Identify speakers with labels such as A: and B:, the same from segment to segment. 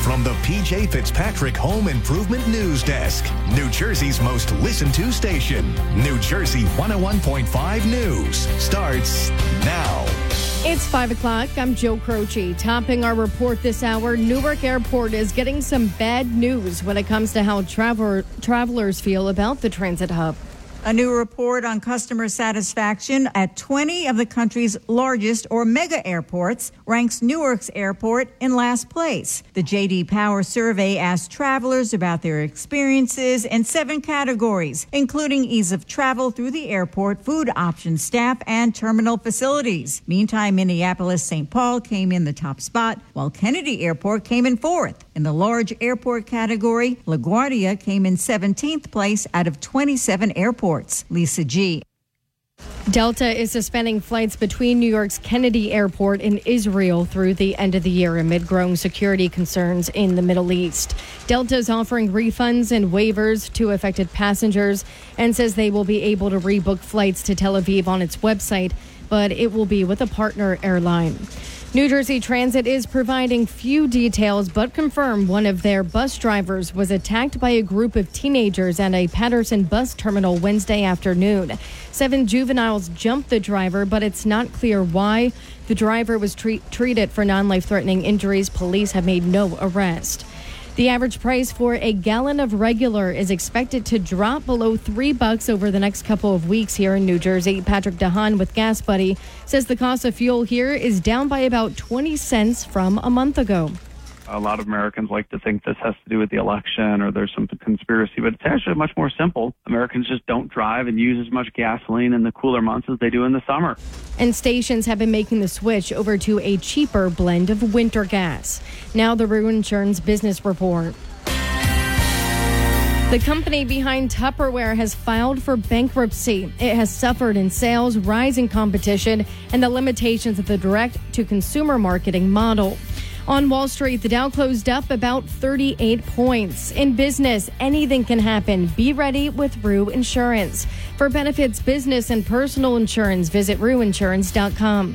A: from the PJ Fitzpatrick Home Improvement News Desk, New Jersey's most listened to station. New Jersey 101.5 News starts now.
B: It's 5 o'clock. I'm Joe Croce. Topping our report this hour, Newark Airport is getting some bad news when it comes to how travelers feel about the transit hub.
C: A new report on customer satisfaction at 20 of the country's largest or mega airports ranks Newark's airport in last place. The J.D. Power survey asked travelers about their experiences in 7 categories, including ease of travel through the airport, food options, staff, and terminal facilities. Meantime, Minneapolis-St. Paul came in the top spot, while Kennedy Airport came in 4th. In the large airport category, LaGuardia came in 17th place out of 27 airports. Lisa G.
B: Delta is suspending flights between New York's Kennedy Airport and Israel through the end of the year amid growing security concerns in the Middle East. Delta is offering refunds and waivers to affected passengers and says they will be able to rebook flights to Tel Aviv on its website, but it will be with a partner airline. New Jersey Transit is providing few details, but confirmed one of their bus drivers was attacked by a group of teenagers at a Patterson bus terminal Wednesday afternoon. 7 juveniles jumped the driver, but it's not clear why. The driver was treated for non-life-threatening injuries. Police have made no arrest. The average price for a gallon of regular is expected to drop below $3 over the next couple of weeks here in New Jersey. Patrick DeHaan with Gas Buddy says the cost of fuel here is down by about 20 cents from a month ago.
D: A lot of Americans like to think this has to do with the election or there's some conspiracy, but it's actually much more simple. Americans just don't drive and use as much gasoline in the cooler months as they do in the summer.
B: And stations have been making the switch over to a cheaper blend of winter gas. Now the Rue Insurance Business Report. The company behind Tupperware has filed for bankruptcy. It has suffered in sales, rising competition, and the limitations of the direct-to-consumer marketing model. On Wall Street, the Dow closed up about 38 points. In business, anything can happen. Be ready with Rue Insurance. For benefits, business, and personal insurance, visit rueinsurance.com.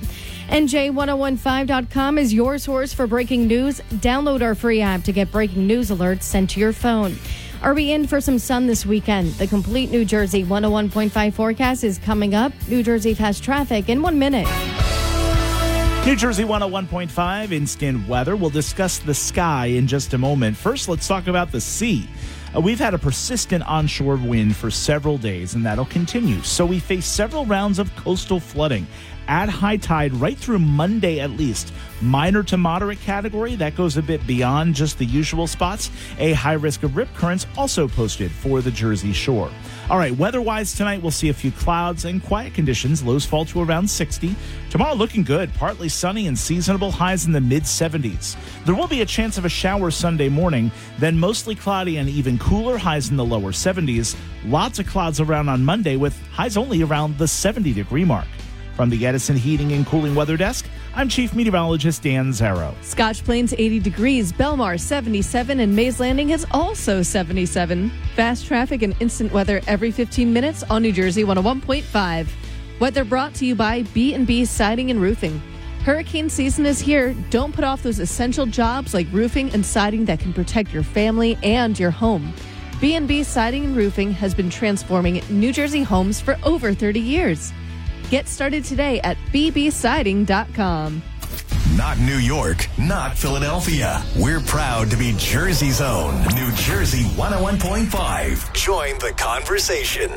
B: NJ1015.com is your source for breaking news. Download our free app to get breaking news alerts sent to your phone. Are we in for some sun this weekend? The complete New Jersey 101.5 forecast is coming up. New Jersey fast traffic in 1 minute.
E: New Jersey 101.5 instant weather. We'll discuss the sky in just a moment. First, let's talk about the sea. We've had a persistent onshore wind for several days, and that'll continue. So we face several rounds of coastal flooding at high tide right through Monday at least. Minor to moderate category, that goes a bit beyond just the usual spots. A high risk of rip currents also posted for the Jersey shore. All right, weather-wise tonight, we'll see a few clouds and quiet conditions. Lows fall to around 60. Tomorrow looking good, partly sunny and seasonable, highs in the mid-70s. There will be a chance of a shower Sunday morning, then mostly cloudy and even cooler, highs in the lower 70s. Lots of clouds around on Monday with highs only around the 70-degree mark. From the Edison Heating and Cooling Weather Desk, I'm Chief Meteorologist Dan Zarrow.
F: Scotch Plains 80 degrees, Belmar 77, and Mays Landing is also 77. Fast traffic and instant weather every 15 minutes on New Jersey 101.5. Weather brought to you by B&B Siding and Roofing. Hurricane season is here. Don't put off those essential jobs like roofing and siding that can protect your family and your home. B&B Siding and Roofing has been transforming New Jersey homes for over 30 years. Get started today at bbsiding.com.
A: Not New York, not Philadelphia. We're proud to be Jersey's own New Jersey 101.5. Join the conversation.